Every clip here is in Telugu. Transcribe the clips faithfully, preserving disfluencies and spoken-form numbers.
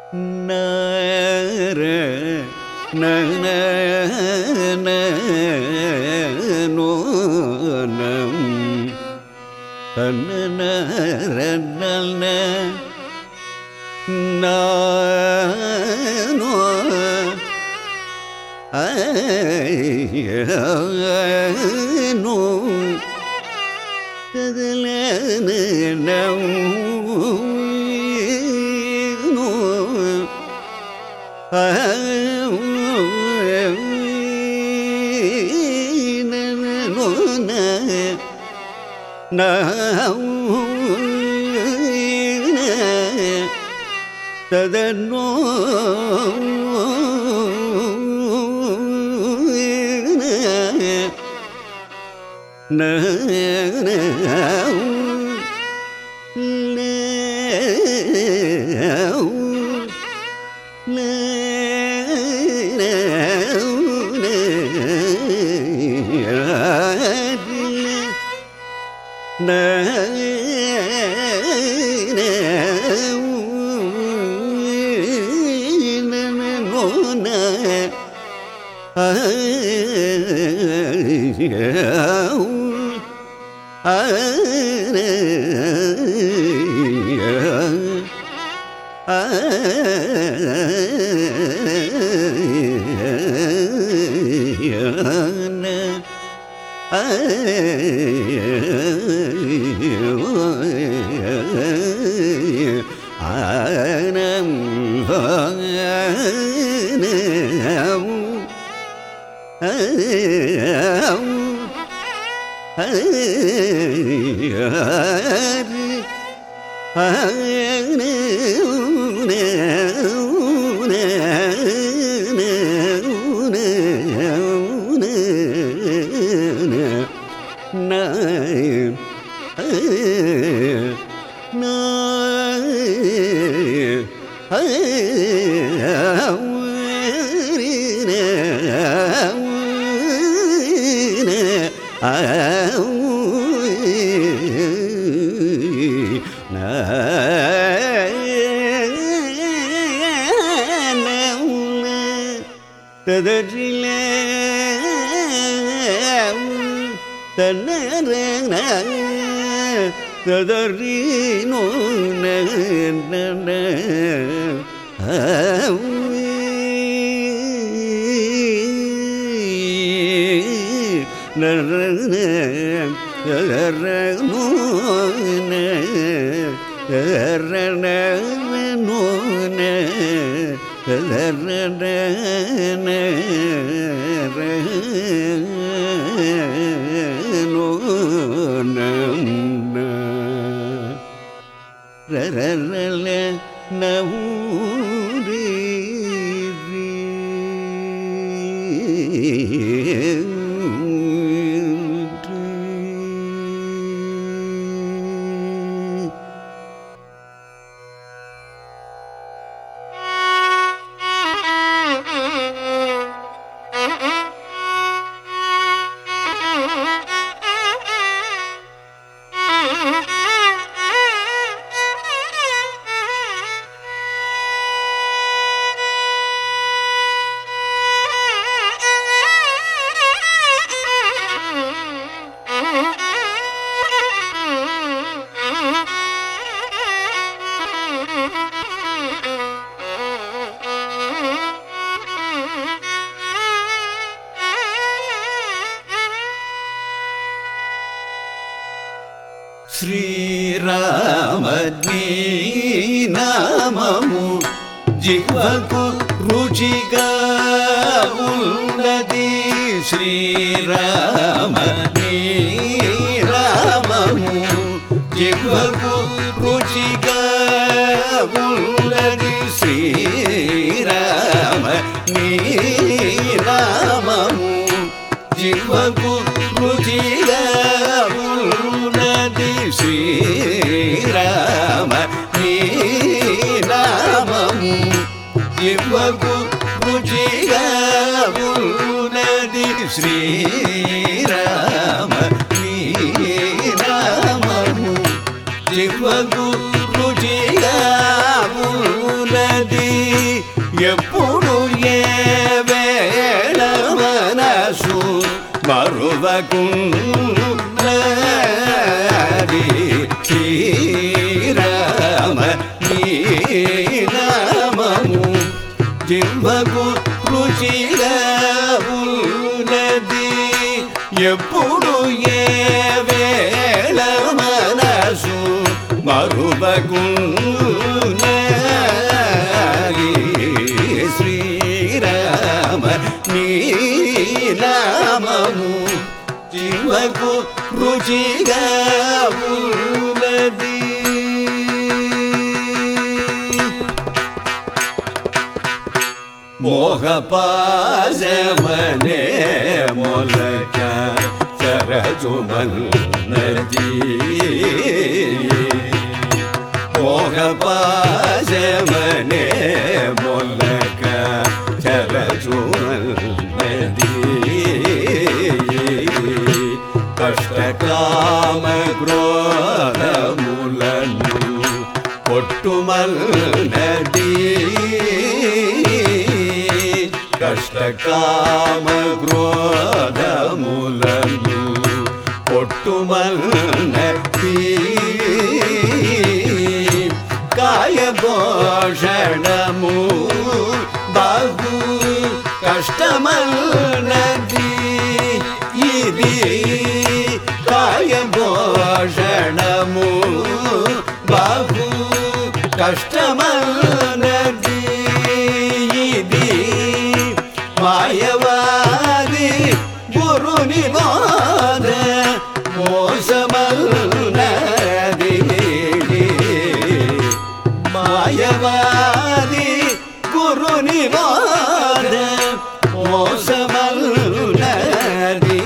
நர நன நோனம் தன்ன நன நானோ ஐயனோ ததலன நௌ ததனோ ந ததறினோ நன శ్రీరామని నామము జిహ్వకు రుచిగా ఉన్నది. శ్రీరామని నామము జిహ్వకు రుచిగా ఉన్నది. శ్రీరామని నామము జిహ్వకు రుచిగా ఉన్నది. శ్రీరామ నీ నామము జిహ్వకు రుచిగా ఉన్నది. శ్రీరామ నీ నామము జిహ్వకు రుచిగా ఉన్నది. ఉన్నది ఎప్పుడు ఏ వేళ మనసు మరువకున్నది శ్రీరామ నీ నామము జిహ్వకు రుచిగా ఉన్నది ఎప్పుడు ఏ వేళ మనసు మరువకున్నది శ్రీరామ నీ నామము జిహ్వకు రుచిగా ఉన్నది మోహపాశమనే మొలక చరచుమన్నది మోహపాశమనే మొలక చరచుమన్నది కష్టకామ క్రోధములను కొట్టుమన్నది కష్టకామ క్రోధములను కొట్టుమన్నది కాయభూషణము బహు కష్టమన్నది ఇది కాయభూషణము బహు కష్టమన్నది ఇది మాయవాది గురుని బాధ మోసమన్నది మాయవాది గురుని బాధ మోసమన్నది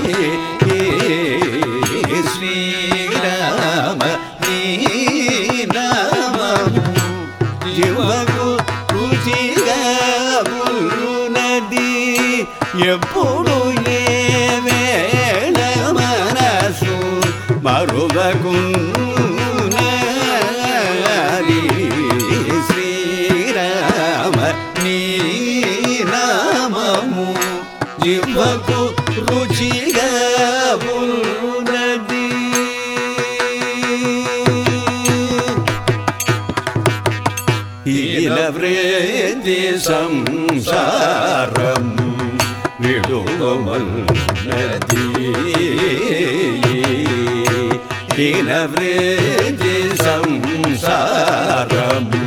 శ్రీరామ నీ నామము జిహ్వకు రుచిగా ఉన్నది ఎప్పుడు ఏ వేళ మనసు మరువకున్నది శ్రీరామ నీ నామము జిహ్వకు రుచిగా ఉన్నది హీన వృత్తి సంసారము విడువమన్నది హీన వృత్తి సంసారము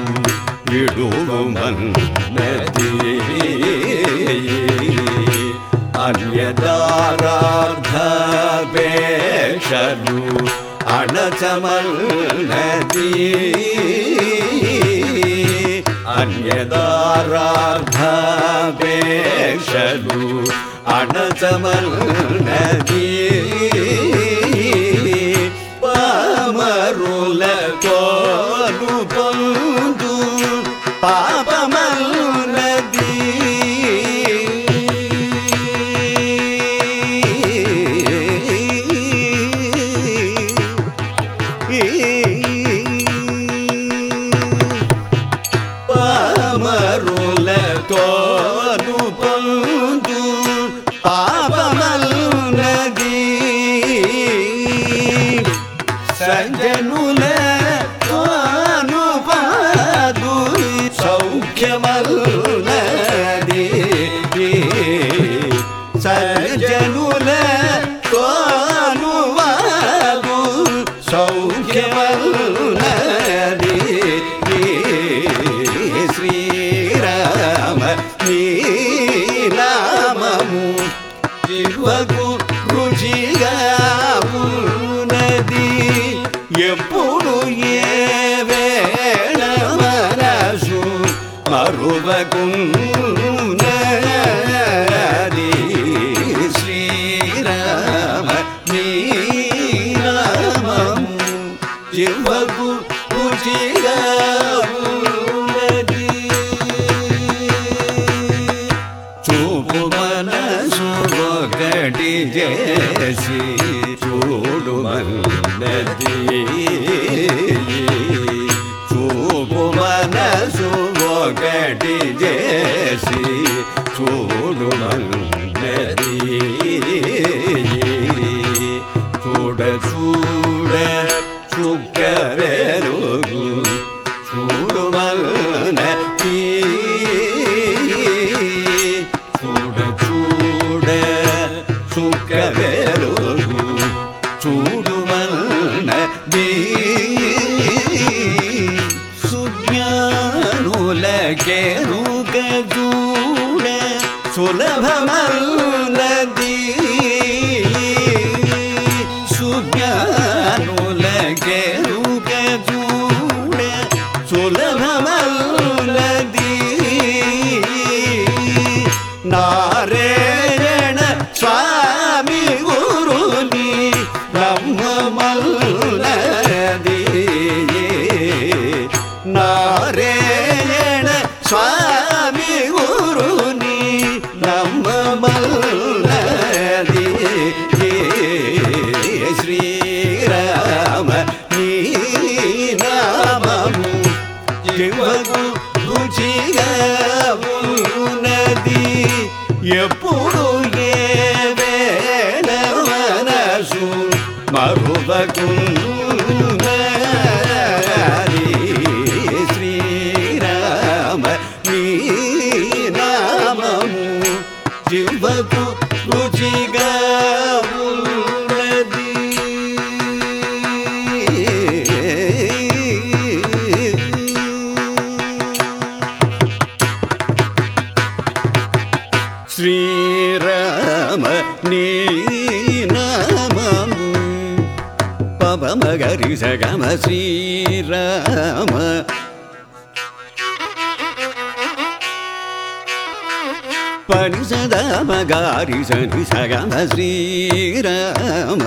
విడువమన్నది అన్యదారార్థాపేక్షలు అణచమన్నది అన్యదారార్థాపేక్షలు అణచమన్నది పామరులతోను పొందు పాపమన్నది పామరులతోను పొందు పాపమన్నది సంజనుల తాను పాదు సౌఖ్యమన్నది సంజనుల తాను వాదు సౌఖ్యమన్నది శ్రీరామ నీ నామము జిహ్వకు రుచిగా ఉన్నది ఎప్పుడు ఏ వేళ మనసు మరువకున్నది శ్రీరామ నీ నామము జిహ్వకు రుచిగా ఉన్నది చూపు మనసు ఒకటి చేసి చూడుమన్నది చూపు మనసు ఒకటి ఒకటి చేసి చూడుమన్నది చూడ చూడ చుక్క వెలుగు చూడుమన్నది చూడ చూడ చుక్క వెలుగు చూడుమన్నది సుజ్ఞానులకెరుక చూడ సులభమన్నది సుజ్ఞానులకెరుక చూడ సులభమన్నది నారాయణ స్వామి గురుని బ్రహ్మమల్లది నారాయణ స్వామి గురుని బ్రహ్మమల్లది శ్రీరామ నీ నామము జీవకు రుచిగా ఉన్నది ఎప్పుడు ఏ వేళ మనసు మరువకున్నది శ్రీరామ నీ నామము జీవకు రుచిగా ఉన్నది శ్రీరామ నీ నామము పవమగరి సగమ శ్రీరామ పని సదమ గారి సని సగమ శ్రీరామ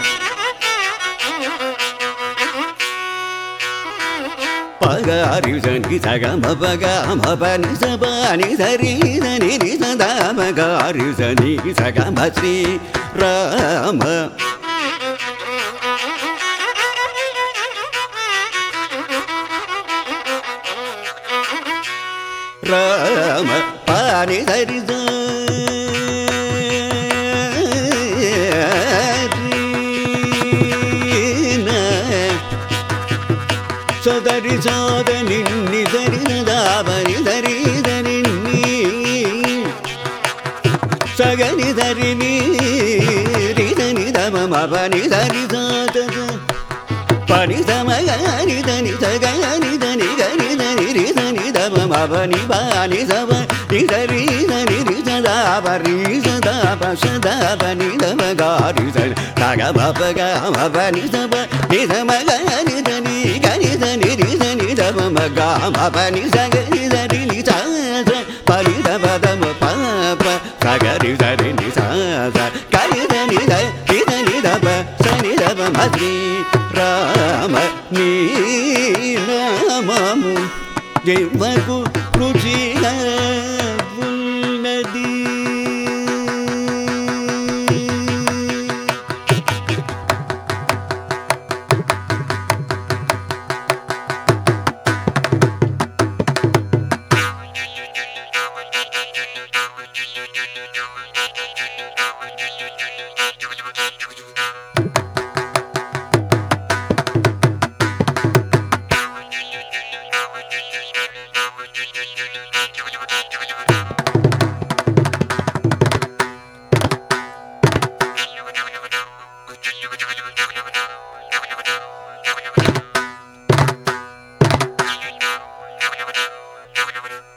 పగారి సని సగమ పగమ పని సని సరి సని సదమ గారి సని సగమ శ్రీరామ రామ పాని సరి సదరి సాద నిన్ని సరి దావని సరి నిన్ని సగని సరిని రిదని దమ మని సరి సాద పని సమగని దని సగని దని గని దని రిదని దమ మని బాని సవ నిసరి దని రిసదా పరి సదా పసదా పని దమ గారి సరి సగ బపగ మని సవ నిసమగని దని గని దని రిదని దమ మగ మని సగని దని నిసా పని దమ దమ పాప సగరి సరి నిసా గని దని దని దమ సని దమ మద్రి రామ నీ నామము జీవకు రుచిగా ఉన్నది Thank you.